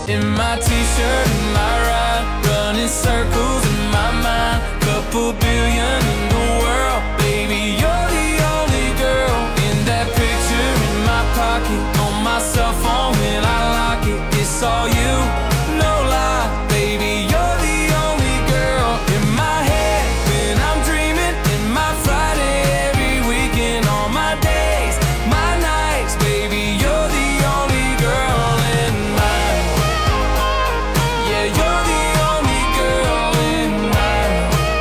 in my t-shirt and my ride, running circles in my mind. Couple billion in the world, baby, you're the only girl. In that picture in my pocket, on my cell phone when I lock it, it's all you, no lie, baby, you're the only girl. In my head when I'm dreaming, in my Friday, every weekend, all my days, my nights, baby, you're the only girl in mine. Yeah, you're the only girl in mine.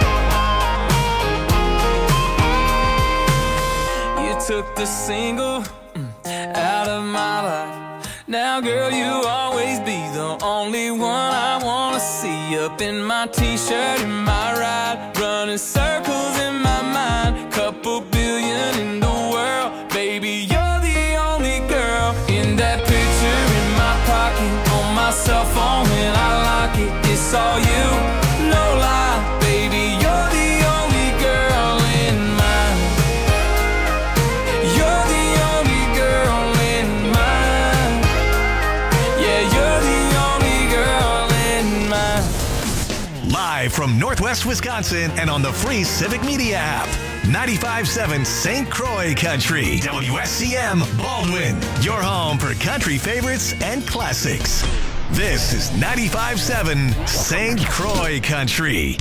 You took the single out of my life. Now, girl, you always be the only one I wanna see. Up in my t-shirt and my ride, running circles in my mind. Couple billion in the world, baby, you're the only girl. In that picture in my pocket, on my cell phone when I lock it, it's all you, no lie, baby, you're the only girl in mine. You're the only girl in mine. Yeah, you're the only girl in mine. Live from Northwest Wisconsin and on the free Civic Media app. 95.7 St. Croix Country. WSCM Baldwin. Your home for country favorites and classics. This is 95.7 St. Croix Country.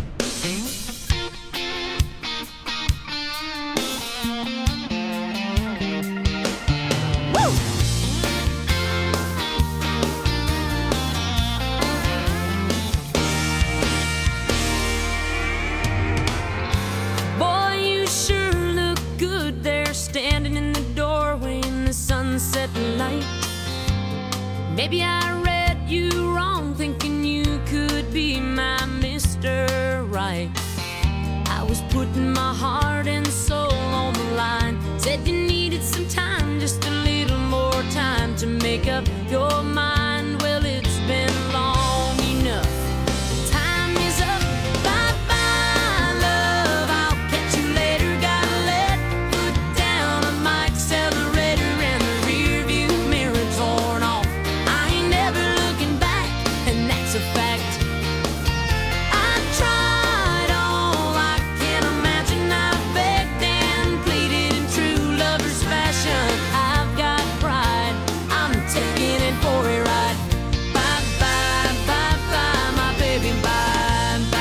Boy, you sure look good there, standing in the doorway in the sunset light. Maybe I read you wrong, thinking you could be my Mr. Right. I was putting my heart and soul on the line. Said you needed some time, just a little more time to make up your mind. Well, it's been long enough. Time is up. Bye-bye, love. I'll catch you later. Gotta let foot down on my accelerator and the rear view mirror torn off. I ain't never looking back, and that's a fact. I tried all I can imagine. I begged and pleaded in true lover's fashion. I've got pride. I'm taking it for a ride. Bye-bye, bye-bye, my baby, bye-bye.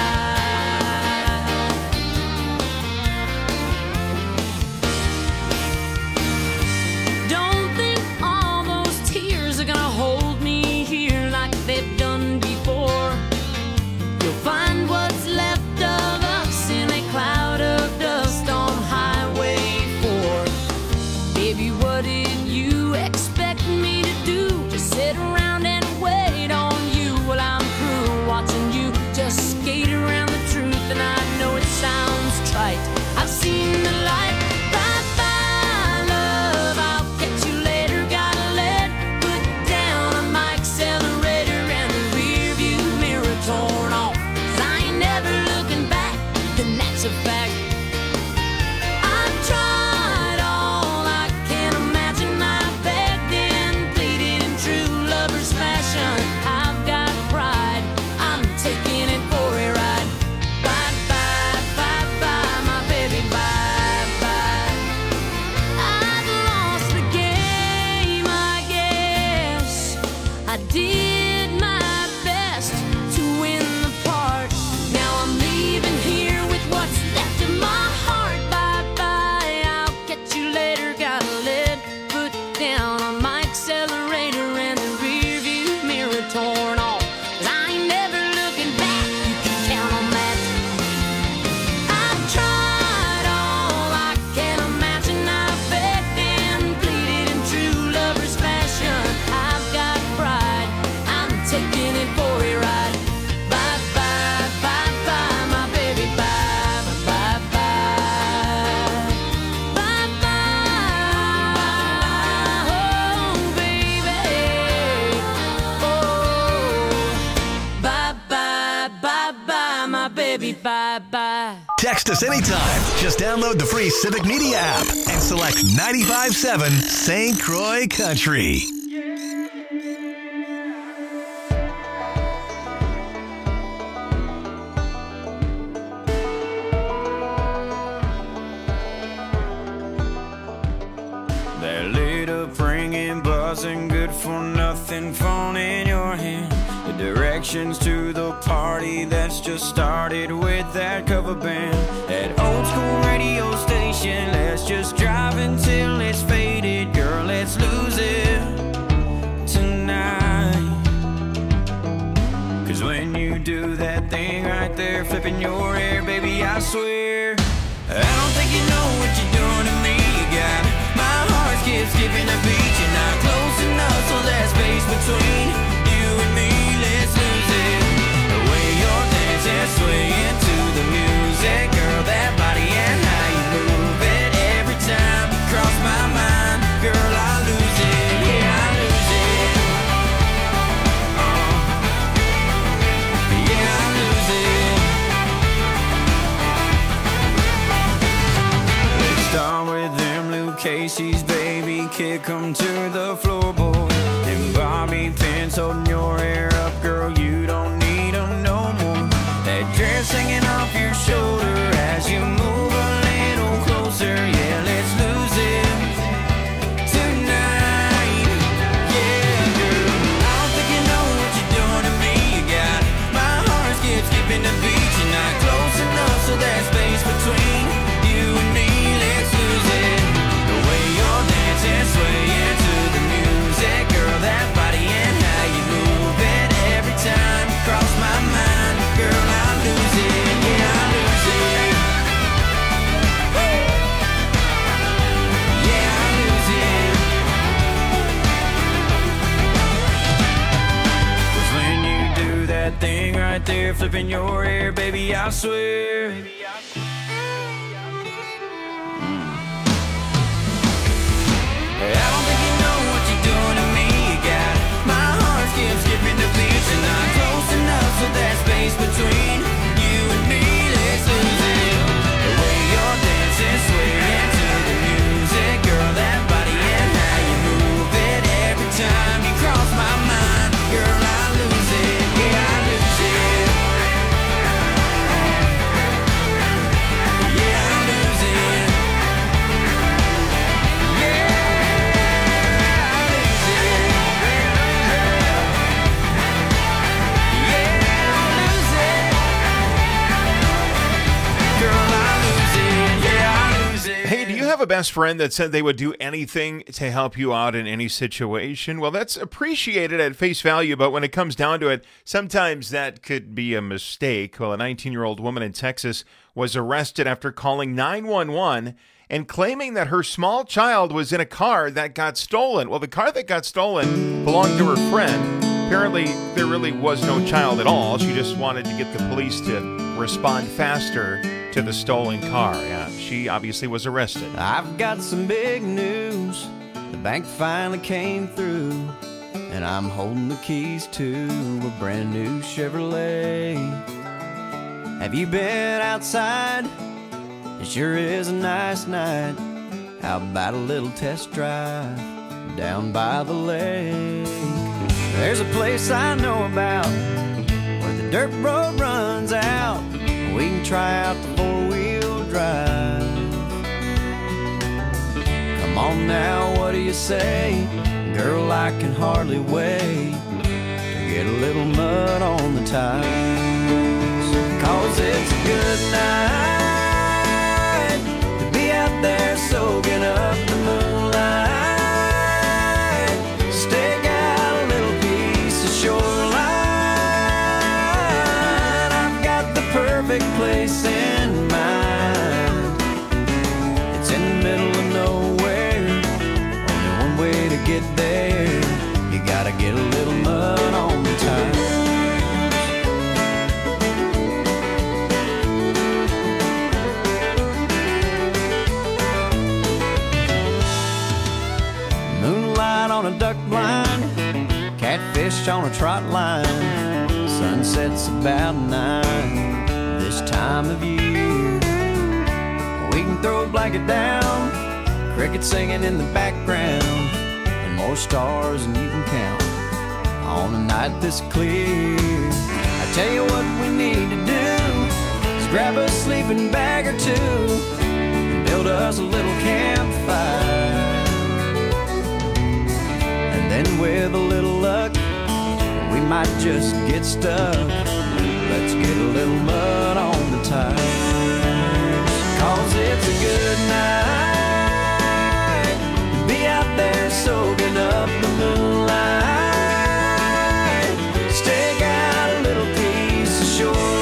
Don't think all those tears are gonna hold me here like they've done before. You'll find what's left of us in a cloud of dust on Highway 4. Baby, what did you expect me to do? Just sit around and wait on you? Well, I'm through watching you just skate around the truth, and I know it sounds trite. I've seen the light. Bye-bye, love. I'll catch you later. Gotta let foot down on my accelerator and the rear view mirror torn off. 'Cause I ain't never looking back, and that's a fact. I tried all I can imagine. I begged and pleaded in true lover's fashion. I've got pride. I'm taking it for a ride. Bye-bye, bye-bye, my baby, bye-bye. I've lost the game, I guess. I did my best to win the part. Now I'm leaving here with what's left of my heart. Bye-bye, I'll catch you later. Gotta let foot down on my accelerator and the rear view mirror torn off. 'Cause I ain't never looking back, you can count on that. I've tried all I can imagine. I begged and pleaded in true lover's fashion. I've got pride. I'm taking it for a ride. Bye-bye, bye-bye, my baby, bye-bye, bye-bye. Bye-bye, oh, baby. Oh, bye-bye, bye-bye, my baby, bye-bye. Text us anytime. Just download the free Civic Media app and select 95.7 St. Croix Country. having fun in your hand. The directions to the party that's just started with that cover band. That old school radio station, let's just drive until it's faded. Girl, let's lose it tonight. 'Cause when you do that thing right there, flipping your hair, baby, I swear I don't think you know what you're doing to me. You got my heart skipping a beat. You're not close enough, so that space between you and me, let's lose it. The way you're dancing, swaying to the music, girl, that body and how you move it. Every time you cross my mind, girl, I lose it. Yeah, I lose it. Yeah, I lose it. Let's start with them Luke Casey's, baby, kick 'em to the floorboard. And Bobby pins holding your hair up, girl, you don't need 'em no more. That dress hanging off your shoulder as you move a little closer. Yeah, let's lose it tonight. Yeah, girl, I don't think you know what you're doing to me. You got my heart skipping the beat. You're not close enough, so that space between you and me, let's lose it. The way you're dancing, swaying to the music, girl, that body and how you move it. Every time you cross my mind, girl, I lose it. Yeah, I lose it. Yeah, I lose it. 'Cause when you do that thing right there, flipping your hair, baby, I swear I don't think you know what you're doing to me. You got my heart skipping the beat. You're not close enough, so that space between you and me, let's lose it. The way you're dancing, swaying to the music, girl, that body and how you move it. Every time you cross my mind, girl, I lose it. Yeah, I lose it. Yeah, I lose it. Hey, do you have a best friend that said they would do anything to help you out in any situation? Well, that's appreciated at face value, but when it comes down to it, sometimes that could be a mistake. Well, a 19-year-old woman in Texas was arrested after calling 911 and claiming that her small child was in a car that got stolen. Well, the car that got stolen belonged to her friend. Apparently, there really was no child at all. She just wanted to get the police to respond faster to the stolen car. Yeah, she obviously was arrested. I've got some big news. The bank finally came through, and I'm holding the keys to a brand new Chevrolet. Have you been outside? It sure is a nice night. How about a little test drive down by the lake? There's a place I know about where the dirt road runs out. We can try out the four-wheel drive. Come on now, what do you say? Girl, I can hardly wait to get a little mud on the tires. 'Cause it's a good night to be out there soaking up the moonlight. Stake out a little piece of shoreline. I've got the perfect place in mind. It's in the middle of nowhere. Only one way to get there. You gotta get a little mud on the tires. Moonlight on a duck blind, catfish on a trot line. Sunset's about 9 this time of year. We can throw a blanket down, crickets singing in the background, and more stars than you can count on a night this clear. I tell you what we need to do is grab a sleeping bag or two and build us a little campfire. And Then with a little luck, we might just get stuck. Let's get a little mud on the tires, 'cause it's a good night to be out there soaking up the moonlight. Stake out a little piece of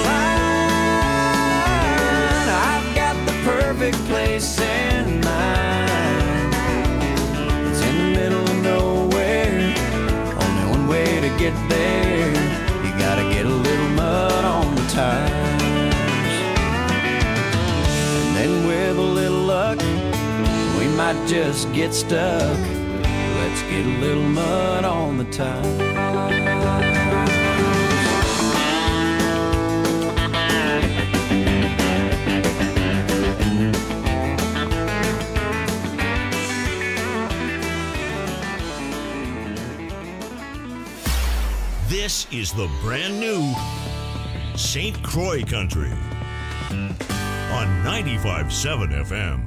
shoreline. I've got the perfect place in mind. It's in the middle of nowhere, only one way to get there. You gotta get a little mud on the tires. And then with a little luck, we might just get stuck. Let's get a little mud on the tires. This is the brand new St. Croix Country on 95.7 FM.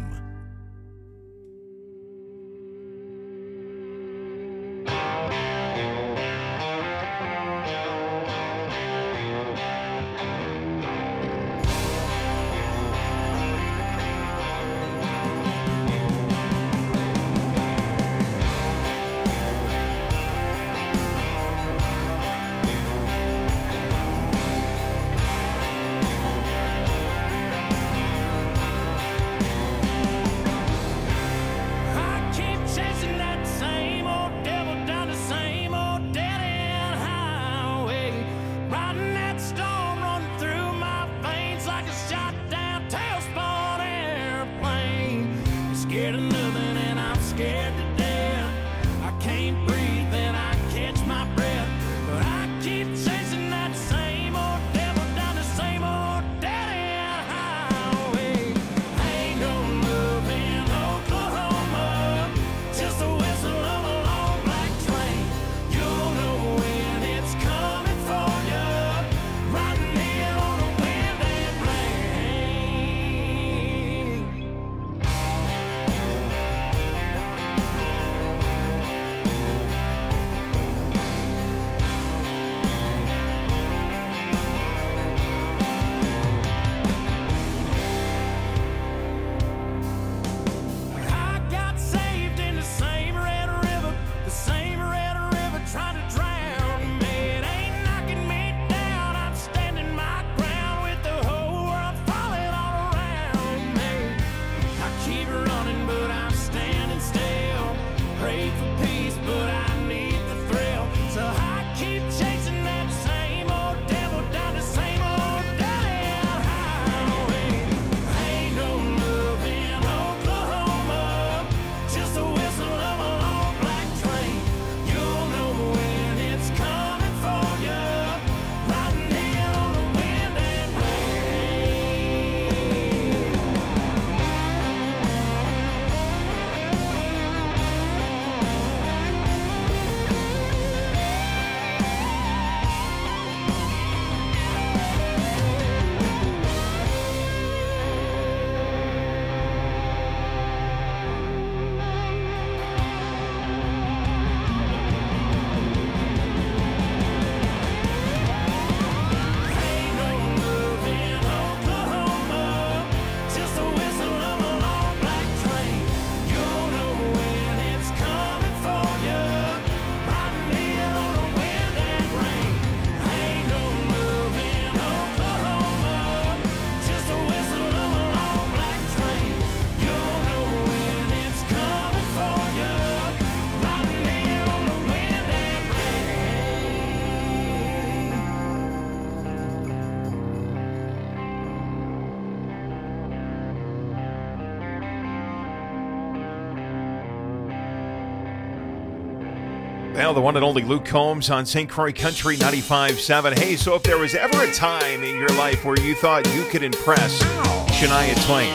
Well, the one and only Luke Combs on St. Croix Country 95.7. Hey, so if there was ever a time in your life where you thought you could impress Shania Twain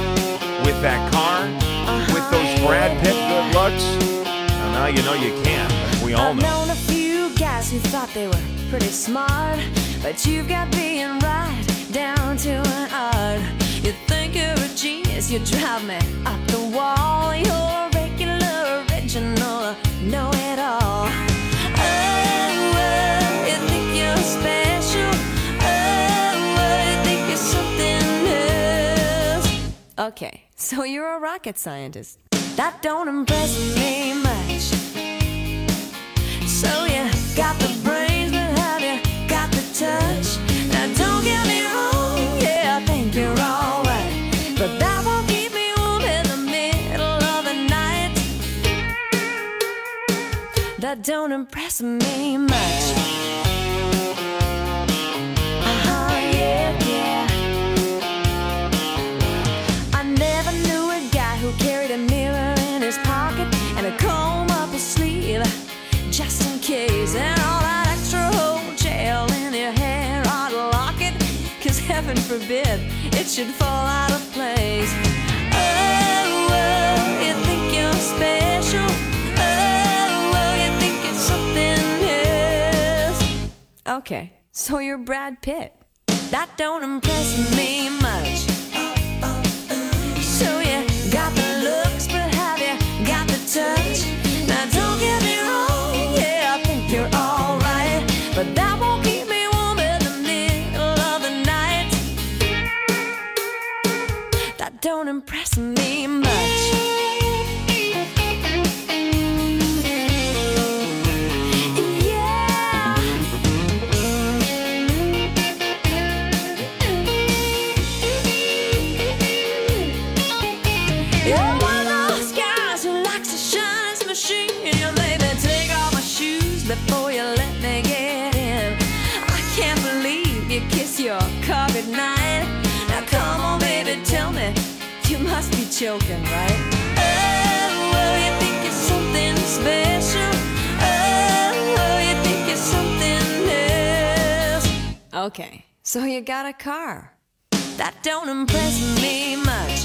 with that car, with those Brad Pitt good looks, well, now you know you can. We all know. I've known a few guys who thought they were pretty smart, but you've got being right down to an art. You think you're a genius, you drive me up the wall. You're a regular conventional, know it all. Oh, you think you're special. Oh, you think you're something else. Okay, so you're a rocket scientist. That don't impress me much. So you got the brains, but have you got the touch? Now don't get me wrong, yeah, I think you're alright, but that won't keep me warm in the middle of the night. That don't impress me much. Yeah, yeah. I never knew a guy who carried a mirror in his pocket and a comb up his sleeve, just in case, and all that extra whole gel in your hair ought to lock it, 'cause heaven forbid it should fall out of place. Oh, oh, you think you're special. Oh, oh, you think it's something else. Okay, so you're Brad Pitt. That don't impress me much. So you got the looks, but have you got the touch? Now don't get me wrong, yeah, I think you're alright, but that won't keep me warm in the middle of the night. That don't impress me much. You're one of those guys who likes to shine his machine. You made me take off my shoes before you let me get in. I can't believe you kiss your car goodnight. Now come on, baby, tell me, you must be joking, right? Oh, oh, you think you're something special. Oh, oh, you think you're something else. Okay, so you got a car. That don't impress me much.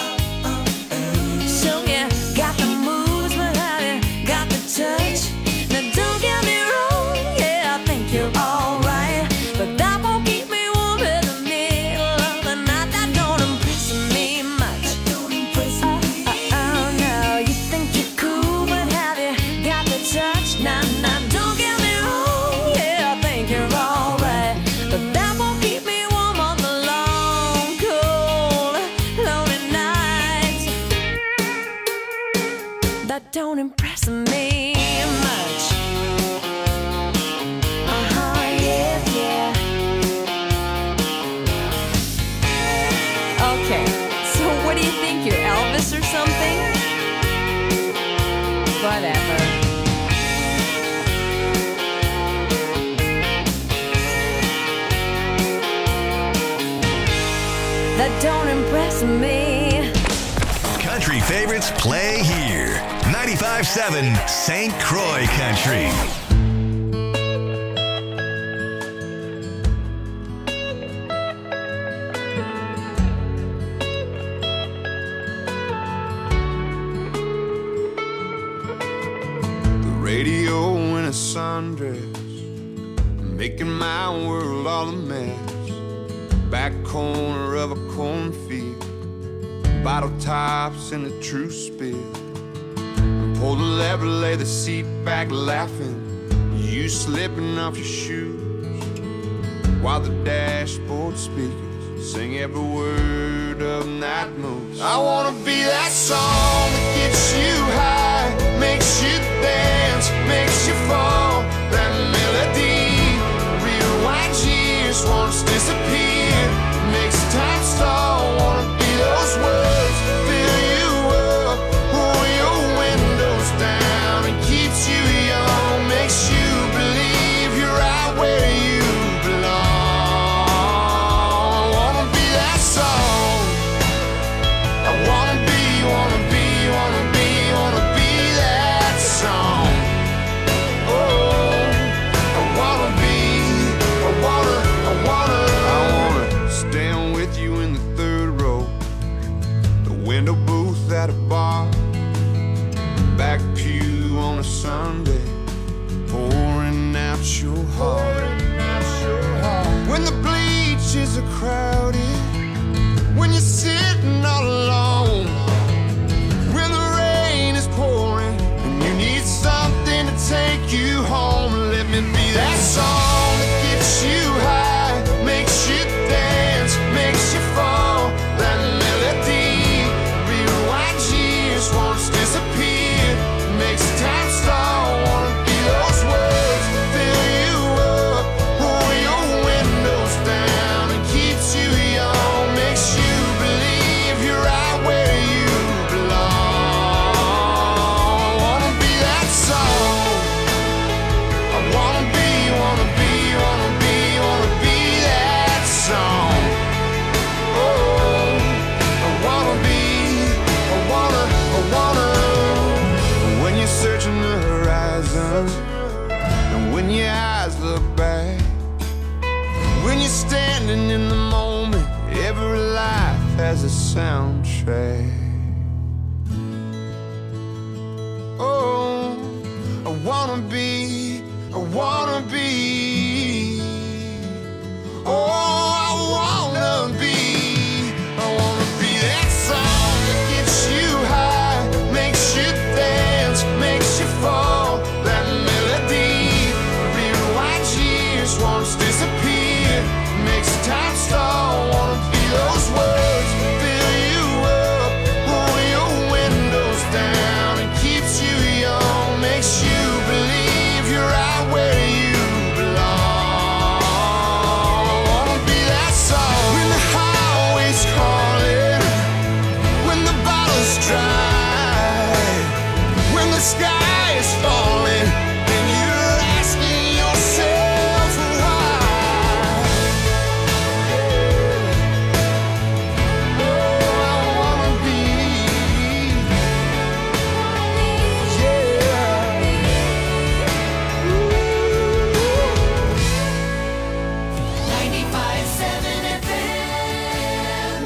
So you got the moves, but have you got the touch? Now don't get me wrong, yeah, I think you're alright, but that won't keep me warm in the middle of the night. That don't impress me much. Oh, no, you think you're cool, but have you got the touch? Now, don't get me wrong, yeah, I think you're alright, but that won't keep me warm on the long, cold, lonely nights. That don't impress me much. Yeah, yeah. Okay, so what do you think? You're Elvis or something? Whatever. That don't impress me. Country favorites play here. 95.7 St. Croix Country. The radio in a sundress, making my world all a mess. Back corner of a cornfield, bottle tops in the true spill. Pull the lever, lay the seat back laughing, you slipping off your shoes, while the dashboard speakers sing every word of Night Moves. I wanna be that song that gets you high, makes you dance, makes you fall. That melody rewinds years, wants to disappear, makes time stall. Wanna be those words, fill you up, pull your windows down, and keeps you young, makes you believe you're right where you belong. I wanna be that song. I wanna be, wanna be, wanna be, wanna be song that gets you high, makes you dance, makes you fall. That melody rewinds years, wants to disappear, makes time stall. Wanna be those words that fill you up, roll your windows down and keeps you young, makes you believe you're right where you belong. Wanna be that song. I wanna be that song. Oh, I wanna. When you're searching the horizon, and when your eyes look back, when you're standing in the moment, every life has a soundtrack. Oh, I wanna be. Oh, I wanna be that song that gets you high, makes you dance, makes you fall. That melody rewinds years, wants to disappear, makes time stall. Wanna be those words that fill you up, roll your windows down and keeps you young, makes you believe you're right where you belong. Wanna be that song when the highway's calling, when the bottle's dry, when the sky is falling and you're asking yourself why. Oh, I wanna be, yeah. 95.7 FM.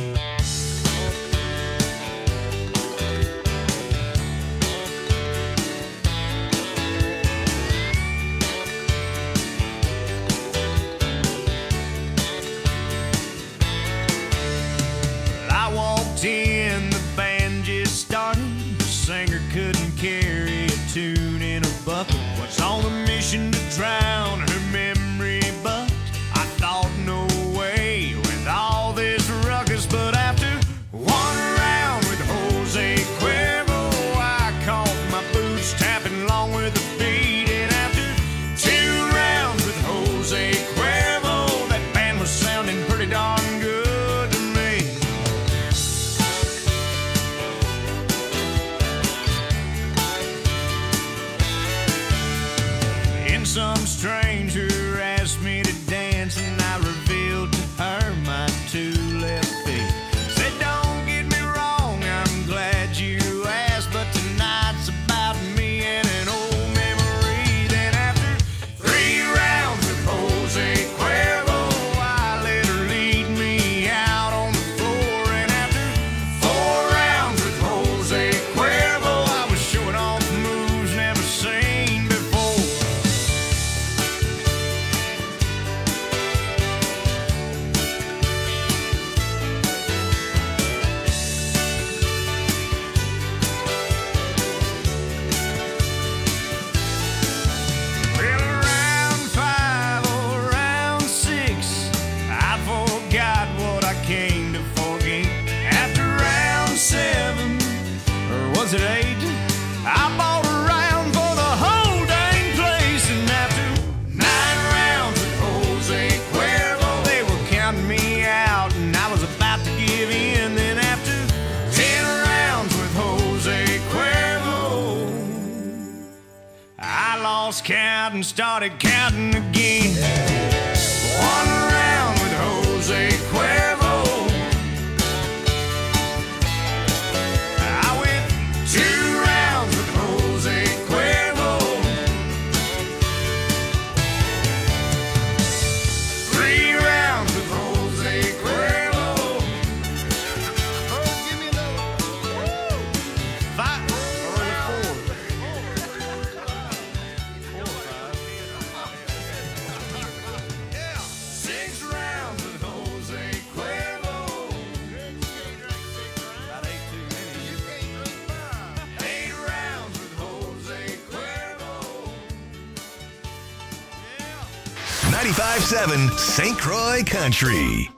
I walked in, the band just started. The singer couldn't carry a tune in a bucket. Was on a mission to drown her memory, but I thought no way with all this ruckus. But after one round with Jose Cuervo, I caught my boots tapping along with the beat. And after 2 rounds with Jose Cuervo, that band was sounding pretty darn good to me. And some stranger asked me to dance, and I revealed to her my 2 left feet. Said, don't get me wrong, I'm glad you asked, but tonight's about me and an old memory. Then after 3 rounds with Jose Cuervo, I let her lead me out on the floor. And after 4 rounds with Jose Cuervo, I was showing off moves never seen before. Well, round 5 or round 6, I forgot what I came to forget. After round 7, or was it 8, I bought a round for the whole dang place. And after 9 rounds with Jose Cuervo, they were counting me out, and I was about to give in. Then after 10 rounds with Jose Cuervo, I lost count and started counting again. 1 round with Jose Cuervo, I went 2 rounds with Jose Cuervo, 3 rounds with Jose Cuervo. Oh, give me another. 5 or 4. 95.7 St. Croix Country.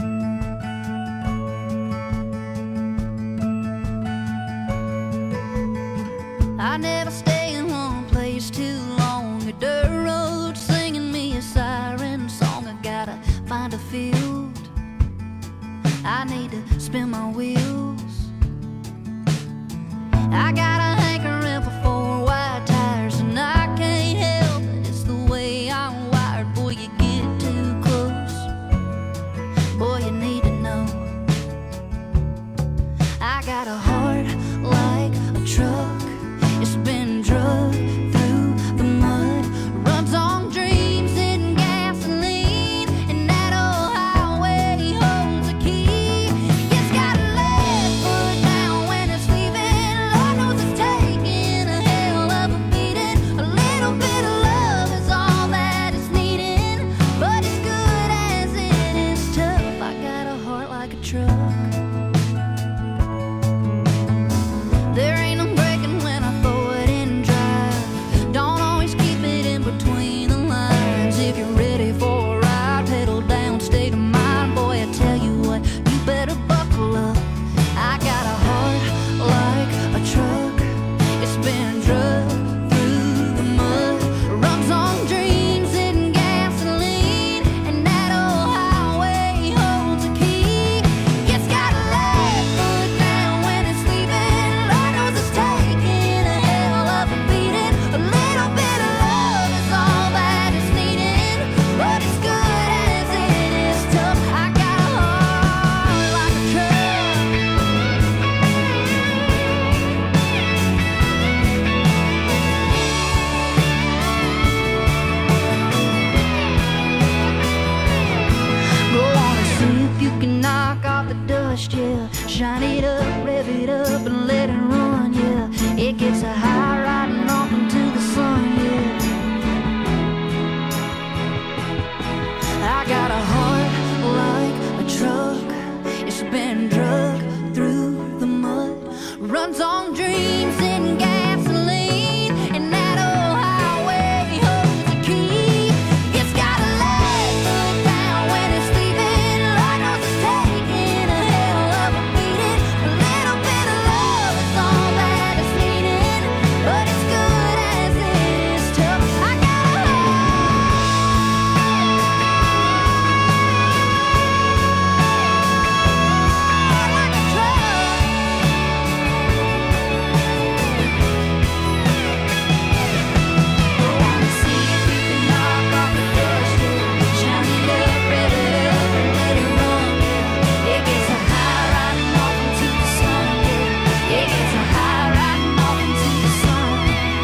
I never stay in one place too long. A dirt road singing me a siren song. I gotta find a field. I need to spin my wheels. I got a hankering for 4 wide tires, and I can't help it. It's the way I'm wired. Boy, you get too close. Boy, you need to know. I got a heart like a truck. It's been drugged through the mud, runs on dreams and gasoline, and that old highway holds a key. It's got a left foot down when it's leaving. Lord knows it's taking a hell of a beating. A little bit of love is all that it's needing, but as good as it is tough. I got a heart like a truck. There ain't no breaking when I throw it in drive. Don't always keep it in between the lines. If you're ready for a ride, pedal down, state of mind. Boy, I tell you what, you better buckle up. I got a heart like a truck. It's been drugged through the mud, runs on dreams and gasoline, and that old highway holds a key. It's got a left foot down when it's leaving. Lord knows it's taking a hell of a beating. A little bit of love is all that it's needing, but as good as it is tough. I got a heart like a truck. Go on and see if you can knock off the dust, yeah. Shine it up, rev it up, and let it run, yeah. It gets a high riding off into the sun, yeah. I got a heart like a truck. It's been drugged through the mud, runs on dreams and gasoline, and that old highway holds a key. It's got a left foot down when it's leaving. Lord knows it's taking a hell of a beating. A little bit of love is all that it's needing, but as good as it is tough. I got a heart like a truck. Go on and see if you can knock off the dust, yeah. Shine it up, rev it up, and let it run, yeah. It gets a high riding off into the sun, yeah. It gets a high riding off into the sun.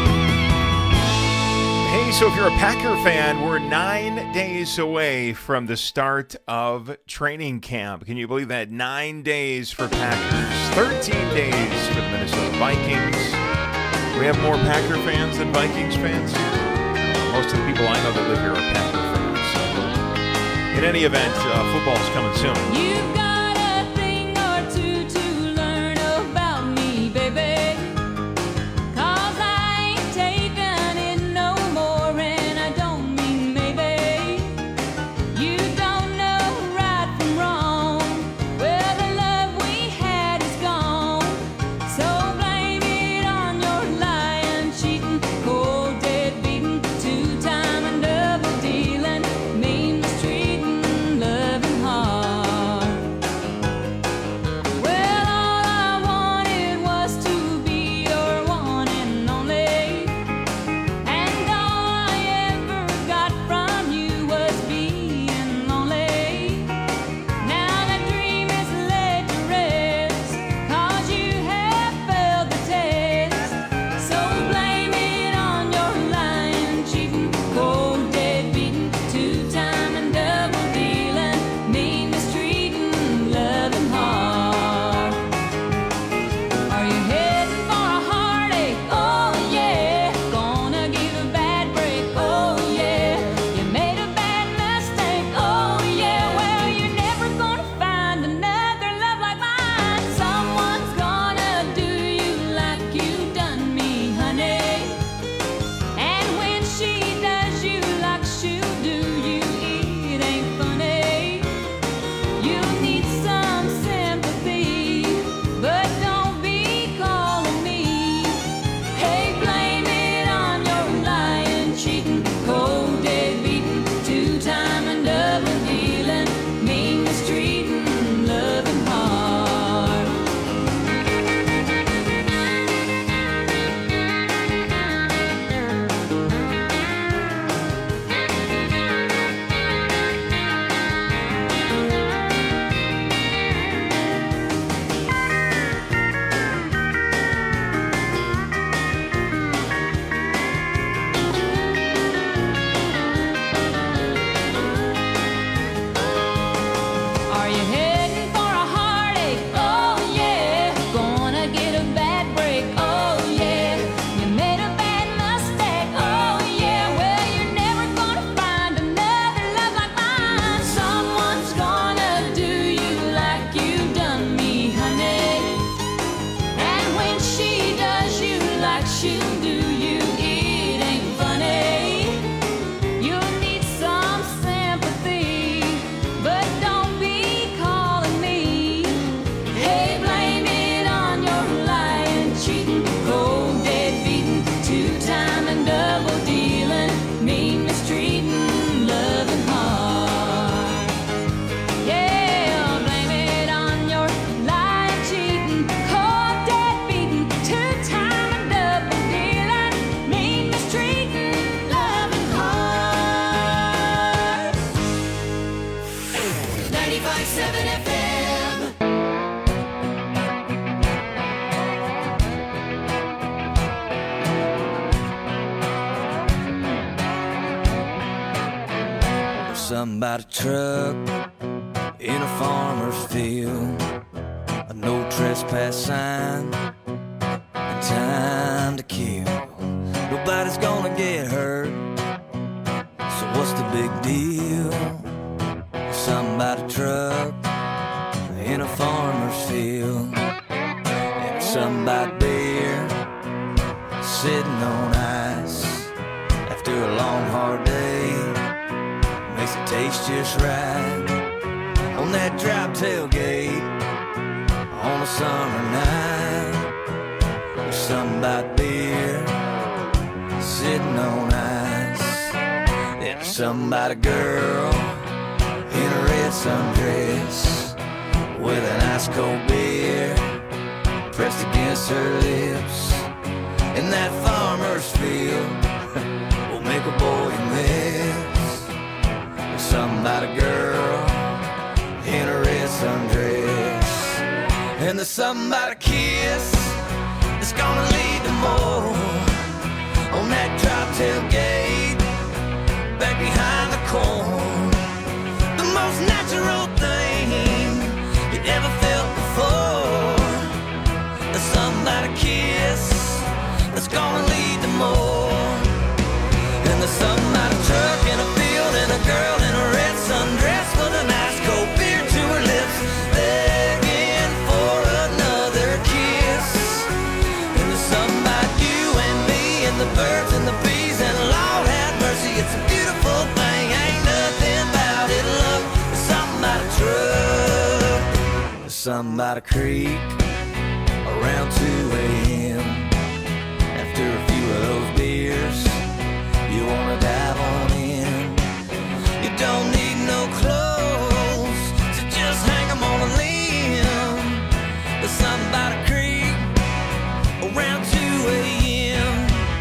Hey, so if you're a Packer fan, we're 9 days away from the start of training camp. Can you believe that? 9 days for Packers, 13 days for the Minnesota Vikings. We have more Packer fans than Vikings fans here. Most of the people I know that live here are Packer fans. So, in any event, football's coming soon. You've got a thing or two to learn about me, baby. 'Cause I ain't taking it no more, and I don't mean maybe. You don't know right from wrong. Well, the love we had is gone. So blame it on your lying, cheating, cold, dead beating, two-time and double dealing, mean mistreating, loving hard. 101.7 FM. Something about a truck in a farmer's field, a no trespass sign, and time to kill. Nobody's gonna get hurt, so what's the big deal? Something about a truck in a farmer's field, and something about beer sitting on ice after a long hard day. Makes it taste just right on that drop tailgate on a summer night. There's something about beer sitting on ice. There's something about a girl in a red sundress with an ice cold beer pressed against her lips. In that farmer's field will make a boy miss. Something about a girl in a red sundress, and there's something about a kiss that's gonna lead to more on that drop tailgate back behind the corn. The most natural thing you ever felt before. There's something about a kiss that's gonna lead to more, and there's something about a truck in a field and a girl in a red sundress with an ice cold beer to her lips, begging for another kiss. And there's something about you and me and the birds and the bees, and Lord have mercy, it's a beautiful thing. Ain't nothing about it, love. There's something about a truck. There's something about a creek around 2 a.m. After a few of those beers, you wanna dive on in. You don't need no clothes, so just hang them on a limb. There's something about a creek around 2 a.m.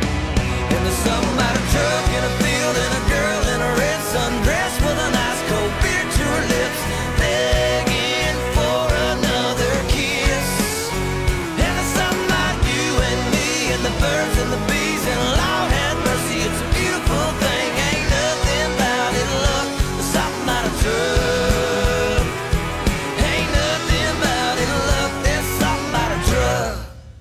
And there's something about a truck in a field and a girl in a red sundress with an ice cold beer to her lips, begging for another kiss. And there's something about you and me and the birds and the bees, and Lord have mercy, it's a beautiful thing. Ain't nothing about it, love. There's something about a truck. Ain't nothing about it, love. There's something about a truck.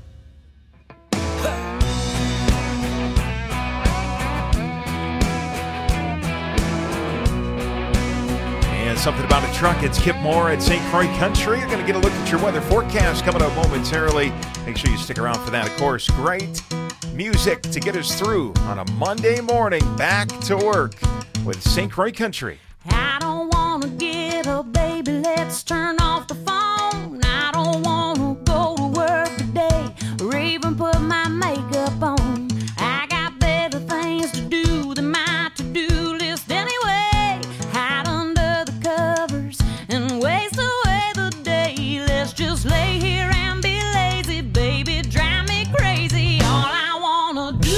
And something about a truck. It's Kip Moore at St. Croix Country. You're going to get a look at your weather forecast coming up momentarily. Make sure you stick around for that, of course. Great music to get us through on a Monday morning. Back to work with St. Croix Country. I don't wanna get up, baby, let's turn off the phone. I don't wanna go to work today or even put my makeup on. I got better things to do than my to-do list anyway. Hide under the covers and waste away the day. Let's just lay here and be lazy, baby, drive me crazy. All I wanna do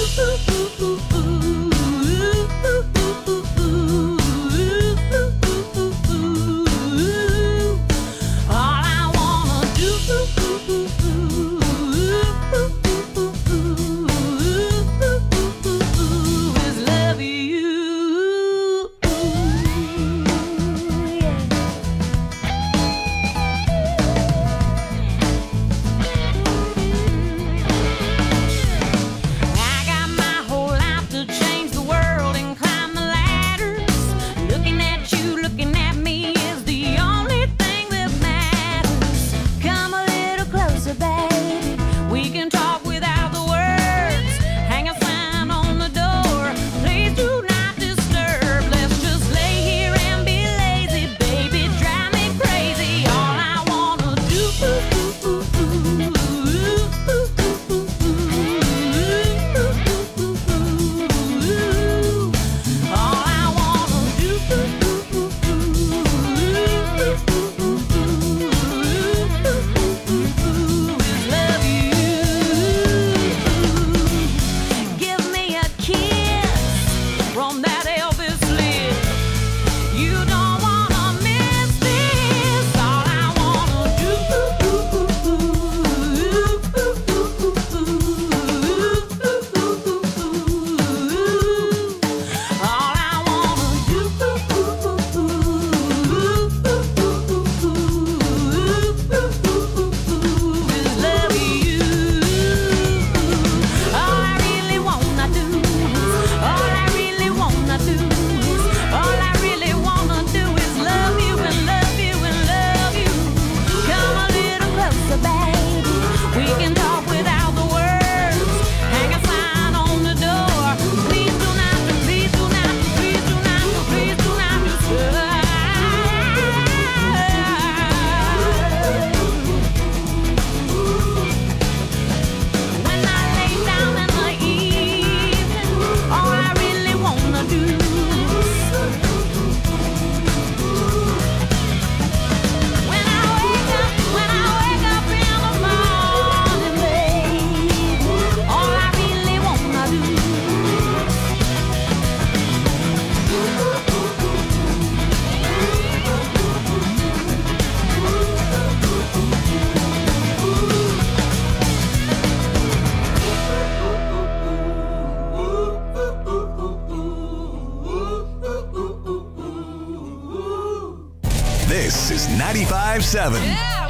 This is 95.7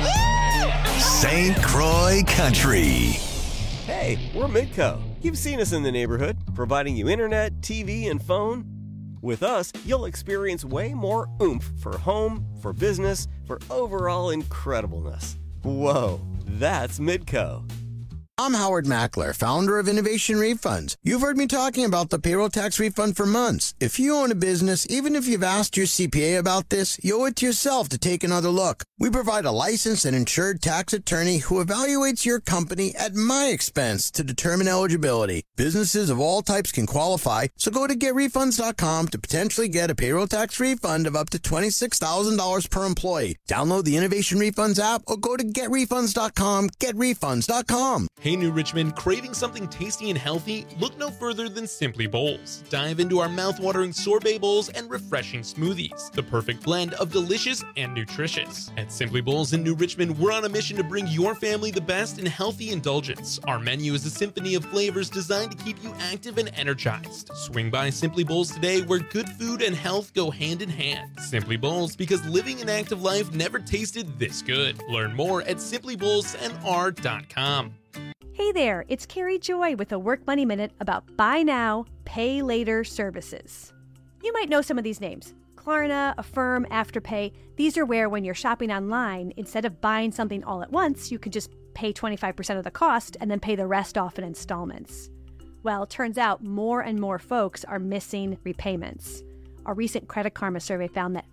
St. Croix Country. Hey, we're Midco. You've seen us in the neighborhood, providing you internet, TV, and phone. With us, you'll experience way more oomph for home, for business, for overall incredibleness. Whoa, that's Midco. I'm Howard Mackler, founder of Innovation Refunds. You've heard me talking about the payroll tax refund for months. If you own a business, even if you've asked your CPA about this, you owe it to yourself to take another look. We provide a licensed and insured tax attorney who evaluates your company at my expense to determine eligibility. Businesses of all types can qualify, so go to GetRefunds.com to potentially get a payroll tax refund of up to $26,000 per employee. Download the Innovation Refunds app or go to GetRefunds.com, GetRefunds.com. Hey, New Richmond, craving something tasty and healthy? Look no further than Simply Bowls. Dive into our mouth-watering sorbet bowls and refreshing smoothies, the perfect blend of delicious and nutritious. At Simply Bowls in New Richmond, we're on a mission to bring your family the best in healthy indulgence. Our menu is a symphony of flavors designed to keep you active and energized. Swing by Simply Bowls today, where good food and health go hand in hand. Simply Bowls, because living an active life never tasted this good. Learn more at simplybowlsnr.com. Hey there, it's Carrie Joy with a Work Money Minute about buy now, pay later services. You might know some of these names. Klarna, Affirm, Afterpay. These are where when you're shopping online, instead of buying something all at once, you can just pay 25% of the cost and then pay the rest off in installments. Well, it turns out more and more folks are missing repayments. A recent Credit Karma survey found that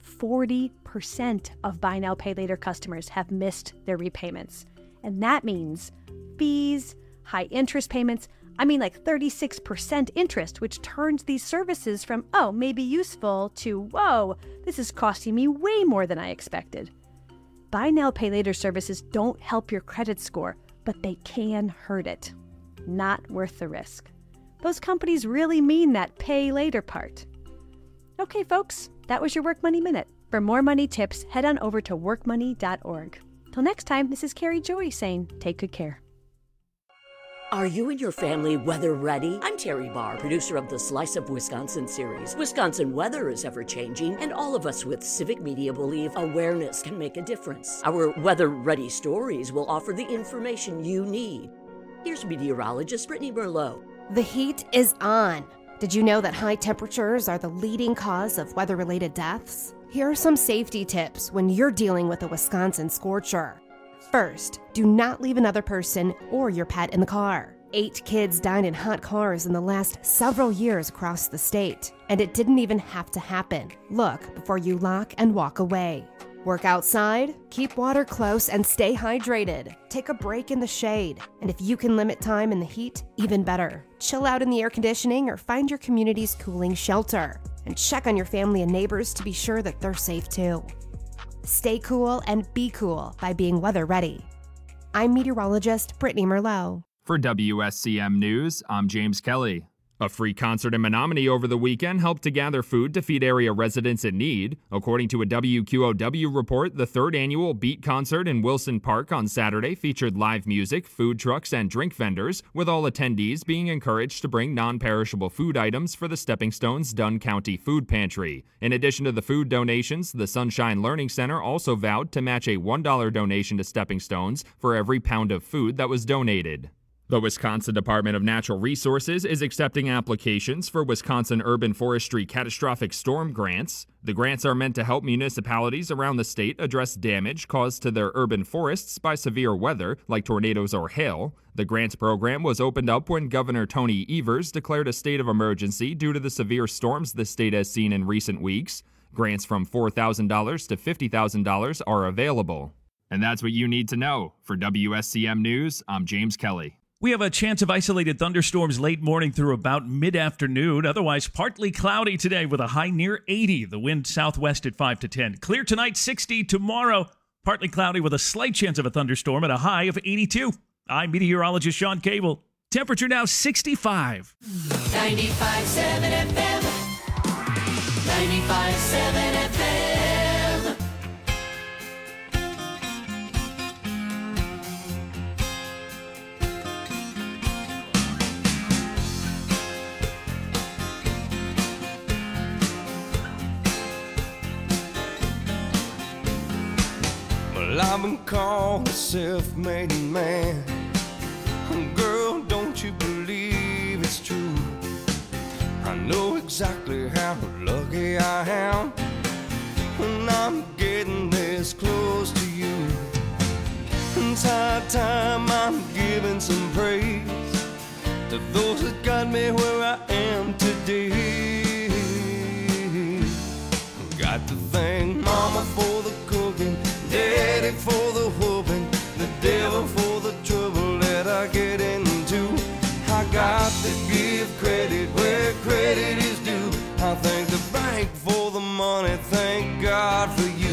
40% of buy now, pay later customers have missed their repayments. And that means fees, high interest payments, like 36% interest, which turns these services from, oh, maybe useful, to, whoa, this is costing me way more than I expected. Buy now, pay later services don't help your credit score, but they can hurt it. Not worth the risk. Those companies really mean that pay later part. Okay, folks, that was your Work Money Minute. For more money tips, head on over to workmoney.org. Till next time, this is Carrie Joy saying, take good care. Are you and your family weather ready? I'm Terry Barr, producer of the Slice of Wisconsin series. Wisconsin weather is ever-changing, and all of us with Civic Media believe awareness can make a difference. Our weather-ready stories will offer the information you need. Here's meteorologist Brittany Merlot. The heat is on. Did you know that high temperatures are the leading cause of weather-related deaths? Here are some safety tips when you're dealing with a Wisconsin scorcher. First, do not leave another person or your pet in the car. 8 kids died in hot cars in the last several years across the state, and it didn't even have to happen. Look before you lock and walk away. Work outside, keep water close, and stay hydrated. Take a break in the shade, and if you can limit time in the heat, even better. Chill out in the air conditioning or find your community's cooling shelter, and check on your family and neighbors to be sure that they're safe too. Stay cool and be cool by being weather ready. I'm meteorologist Brittany Merlot. For WSCM News, I'm James Kelly. A free concert in Menominee over the weekend helped to gather food to feed area residents in need. According to a WQOW report, the third annual Beat concert in Wilson Park on Saturday featured live music, food trucks, and drink vendors, with all attendees being encouraged to bring non-perishable food items for the Stepping Stones Dunn County Food Pantry. In addition to the food donations, the Sunshine Learning Center also vowed to match a $1 donation to Stepping Stones for every pound of food that was donated. The Wisconsin Department of Natural Resources is accepting applications for Wisconsin Urban Forestry Catastrophic Storm Grants. The grants are meant to help municipalities around the state address damage caused to their urban forests by severe weather, like tornadoes or hail. The grants program was opened up when Governor Tony Evers declared a state of emergency due to the severe storms the state has seen in recent weeks. Grants from $4,000 to $50,000 are available. And that's what you need to know. For WSCM News, I'm James Kelly. We have a chance of isolated thunderstorms late morning through about mid-afternoon. Otherwise, partly cloudy today with a high near 80. The wind southwest at 5 to 10. Clear tonight, 60. Tomorrow, partly cloudy with a slight chance of a thunderstorm at a high of 82. I'm meteorologist Sean Cable. Temperature now 65. 95.7 FM. 95.7 FM. Well, I've been called a self-made man. Girl, don't you believe it's true? I know exactly how lucky I am when I'm getting this close to you. It's high time I'm giving some praise to those that got me where I am today. Got to thank Mama for the cooking, Daddy for the whooping, the devil for the trouble that I get into. I got to give credit where credit is due. I thank the bank for the money, thank God for you.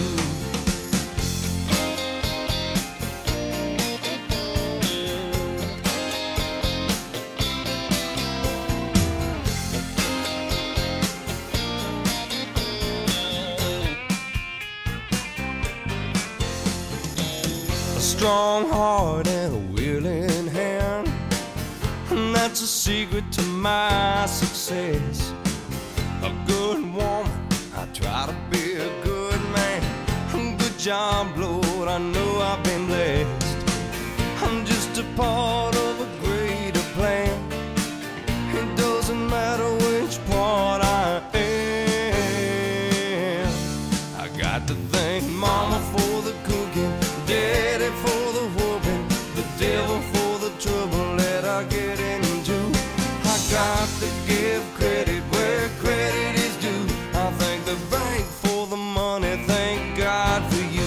A strong heart and a willing hand, and that's a secret to my success. A good woman, I try to be a good man. Good job, Lord, I know I've been blessed. I'm just a part of a greater plan. It doesn't matter which part I am. I got to thank Mama for the cooking, Daddy for the whooping, the devil for the trouble that I get into. I got to give credit where credit is due. I thank the bank for the money, thank God for you.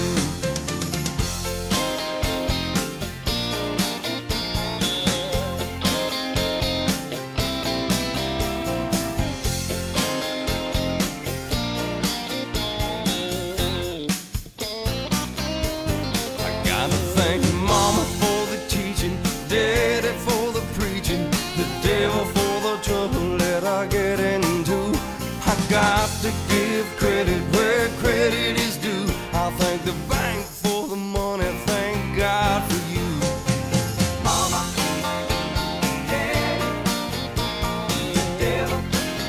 I gotta thank Mama for the teaching, Daddy for the preaching, the devil for the trouble that I get into. I got to give credit where credit is due. I thank the bank for the money, thank God for you. Mama, Daddy, the devil.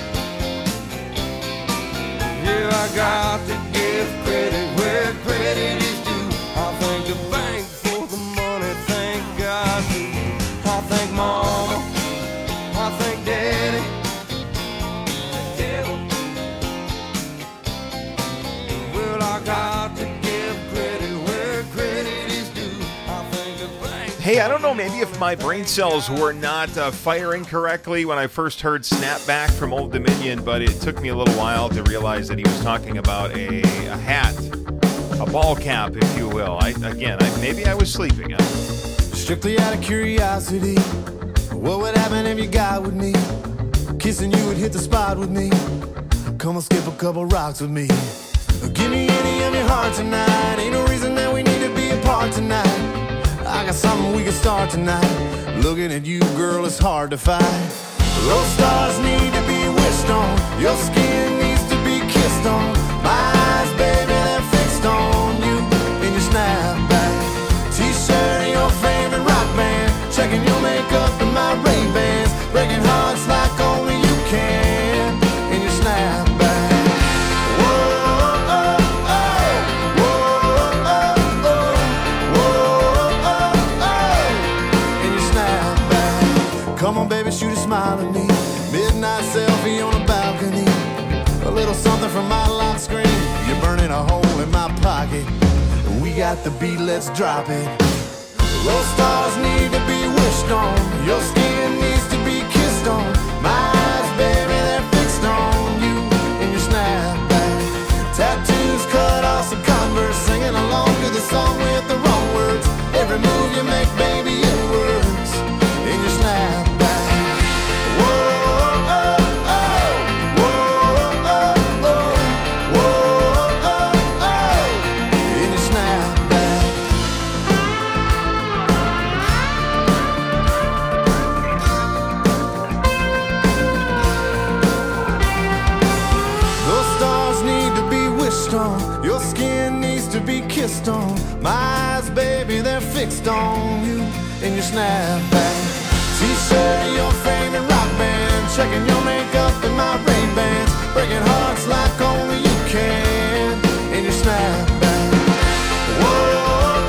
Yeah, I got to give credit where credit is due. I thank the bank for the money, thank God for you. I thank Mama, I thank Daddy, the devil. Well, I got to give credit where credit is due. I thank the bank. Hey, I don't know, maybe if my brain cells were not firing correctly when I first heard Snapback from Old Dominion, but it took me a little while to realize that he was talking about a hat, a ball cap, if you will. Maybe I was sleeping. Strictly out of curiosity, what would happen if you got with me? Kissing you would hit the spot with me. Come on, skip a couple rocks with me. Give me any of your heart tonight. Ain't no reason that we need to be apart tonight. I got something we can start tonight. Looking at you, girl, it's hard to fight. Those stars need to be wished on. Your skin needs to be kissed on. My eyes, baby, they're fixed on you in your snapback. T-shirt and your favorite rock band. Checking your makeup and my Ray-Bans. Breaking hearts like only you can in your snapback. Whoa, oh, oh, whoa, oh, oh, whoa, oh, oh, in your snapback. Come on, baby, shoot a smile at me. Midnight selfie on a balcony. A little something from my lock screen. You're burning a hole in my pocket. We got the beat, let's drop it. Those stars need to be wished on. Your skin needs to be kissed on. My eyes, baby, they're fixed on you in your snapback. Tattoos cut off some Converse. Singing along to the song with the wrong words. Every move you make, baby, it works in your snapback. Whoa, oh, oh, whoa, oh, oh, whoa, oh, oh, in your snapback. Those stars need to be wished on. Your skin needs to be kissed on. My eyes, baby, they're fixed on you in your snapback. T-shirt and your favorite rock band. Checking your makeup and my Ray-Bans. Breaking hearts like only you can in your snapback. Whoa,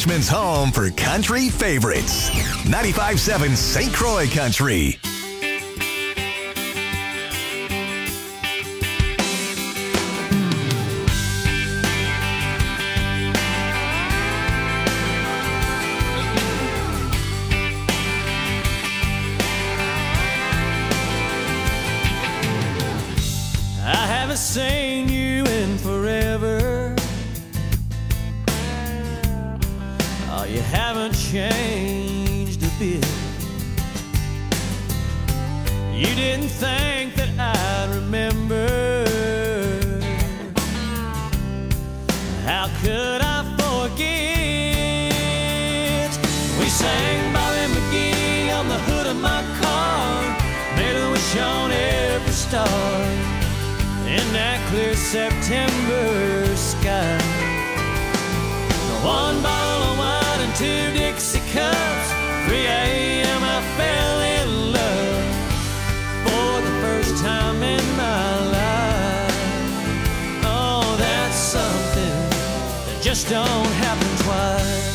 Richmond's home for country favorites. 95.7 St. Croix Country. I haven't seen you in forever. Oh, you haven't changed a bit. You didn't think that I'd remember. How could I forget? We sang Bobby McGee on the hood of my car, made a wish on every star in that clear September sky. One bottle of wine and 2 Dixie cups. 3 a.m. I fell in love for the first time in my life. Oh, that's something that just don't happen twice.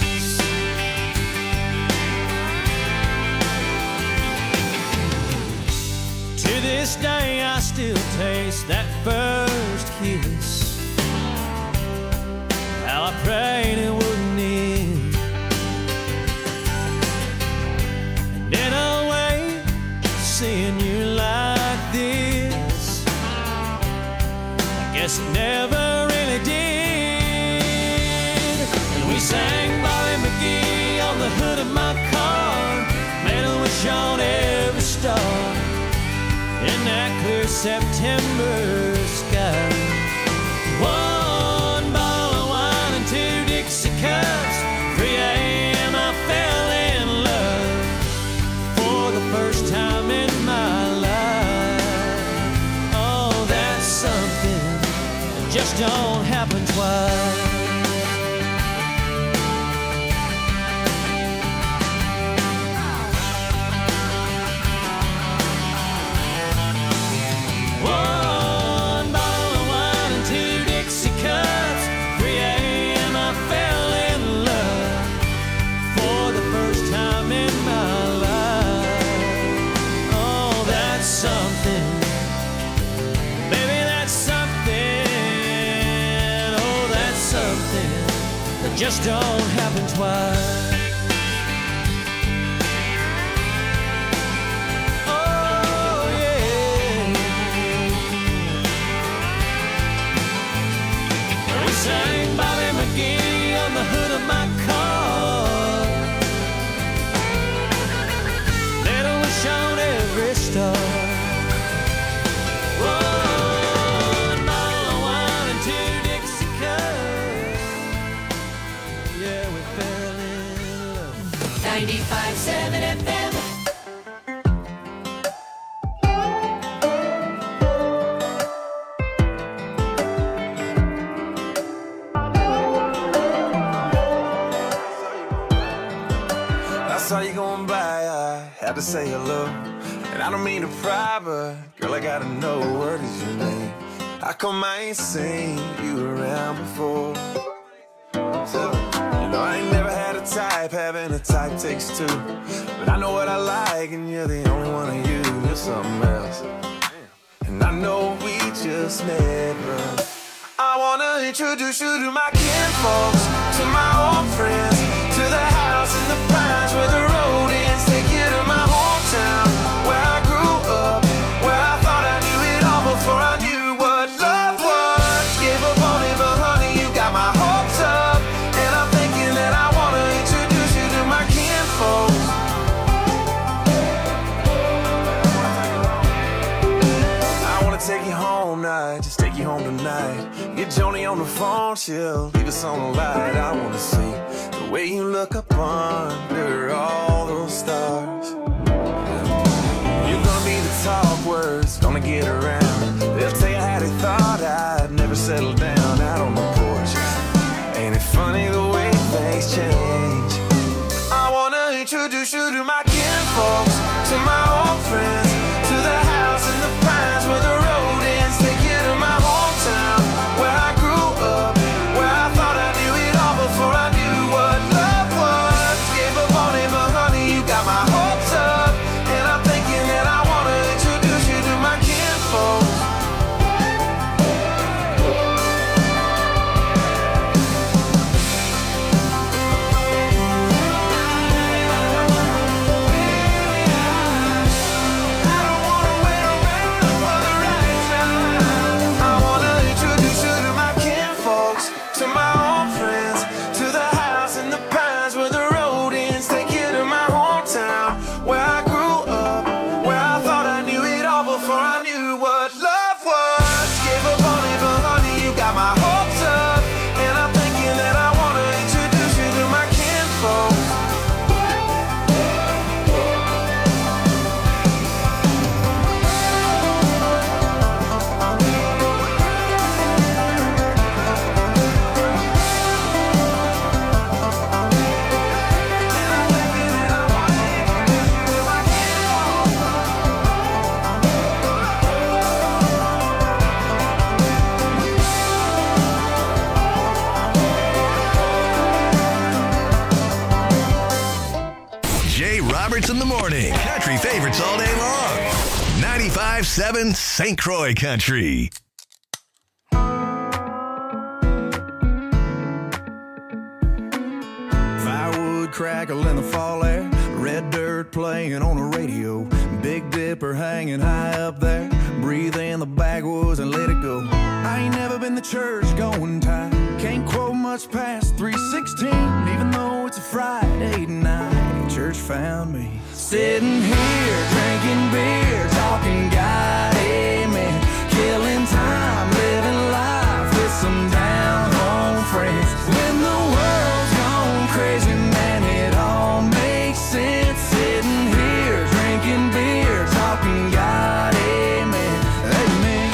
To this day I still taste that first kiss. How I prayed it wouldn't end. And in a way, seeing you like this, I guess it never really did. And we sang Bobby McGee on the hood of my car, made a wish on every star in that clear September sky. One bottle of wine and 2 Dixie cups. 3 a.m. I fell in love for the first time in my life. Oh, that's something that just don't happen twice. Just don't happen twice. Oh yeah. We sang Bobby McGee on the hood of my car, made a wish on every star. One bottle of wine and 2 Dixie cups. Yeah, we fell in love. 95.7 FM. I saw you going by, I had to say hello. And I don't mean to pry, but girl, I gotta know, what is your name? How come I ain't seen you around before? So, you know, I ain't never had a type, having a type takes two. But I know what I like, and you're the only one of you. You're something else. And I know we just never. I wanna introduce you to my kinfolks, to my old friends, to the house in the pines where the road ends. Take you to my hometown, where I grew up, where I thought I knew it all before I knew what love was. Gave up on it, but honey, you got my hopes up. And I'm thinking that I wanna introduce you to my kinfolks. I wanna take you home now, just take you home tonight. Get Joni on the phone, she'll leave us on the light. I wanna see the way you look up under all those stars. You're gonna be the talk words, gonna get around. They'll tell you how they thought I'd never settle down out on the porch. Ain't it funny the way things change? I wanna introduce you to my kinfolks, to my old friends, to the house in the pines where the road ends. Take you to my hometown, where I grew up, where I thought I knew it all before I knew what love morning. Country favorites all day long. 95.7 St. Croix Country. Firewood crackle in the fall air, red dirt playing on the radio, Big Dipper hanging high up there, breathe in the backwoods and let it go. I ain't never been to church going tight, can't quote much past 3:16, even though it's a Friday night. Church found me sitting here drinking beer, talking God, amen, killing time, living life with some down home friends. When the world's gone crazy, man, it all makes sense. Sitting here drinking beer, talking God, amen, amen.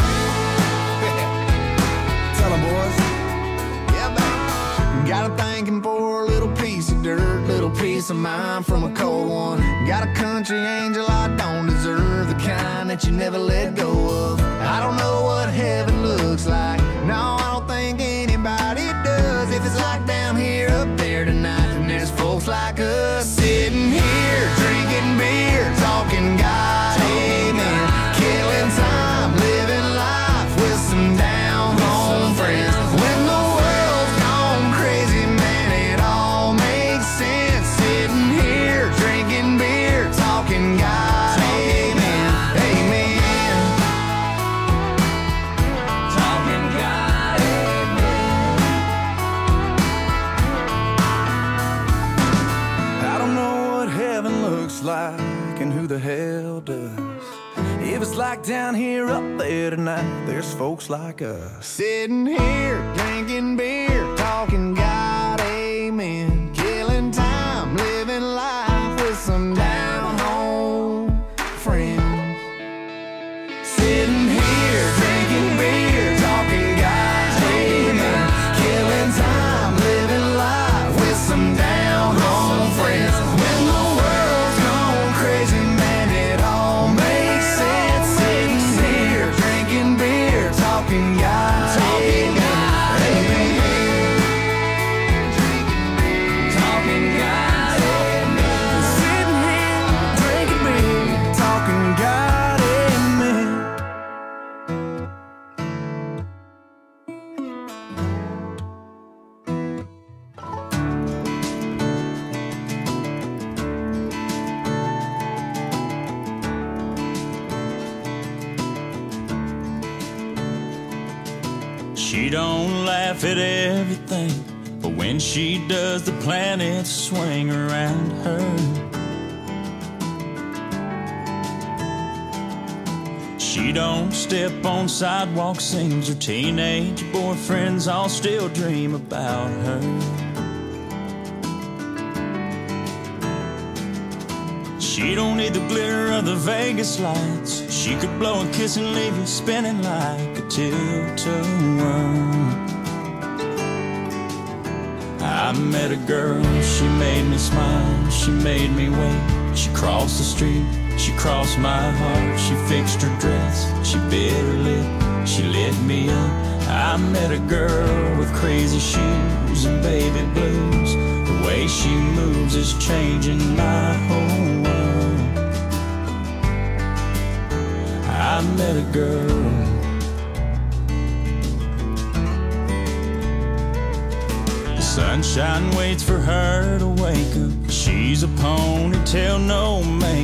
Tell 'em, boys. Yeah, man. Got a thanking for a little piece of dirt, little piece of mind from a cold one. Got a country angel I don't deserve, the kind that you never let go of. I don't know what heaven looks like, no, I don't think anybody does. If it's like down here, up there tonight, then there's folks like us sitting here drinking beer, talking God, amen, killing time, living life with some down home friends. When the world's gone crazy, man, it all makes sense. Sitting here drinking beer, talking God, amen, amen, talking God, amen. I don't know what heaven looks like and who the hell does. If it's like down here, up there tonight, there's folks like us sitting here drinking beer, talking God, amen, killing time, living life with some down home friends. Sitting here drinking beer, talking God, amen, killing time, living life with some down home friends. When the world's gone crazy, man, it all makes sense. Sitting here drinking beer, talking God, amen, amen, talking God, amen. Sitting here drinking beer, talking God, amen. She don't laugh at everything, but when she does, the planets swing around her. She don't step on sidewalks, seems her teenage boyfriends all still dream about her. She don't need the glitter of the Vegas lights. She could blow a kiss and leave you spinning like a tilt-a-whirl. I met a girl, she made me smile, she made me wait. She crossed the street, she crossed my heart. She fixed her dress, she bit her lip, she lit me up. I met a girl with crazy shoes and baby blues. The way she moves is changing my whole world. I met a girl. The sunshine waits for her to wake up. She's a ponytail, no makeup.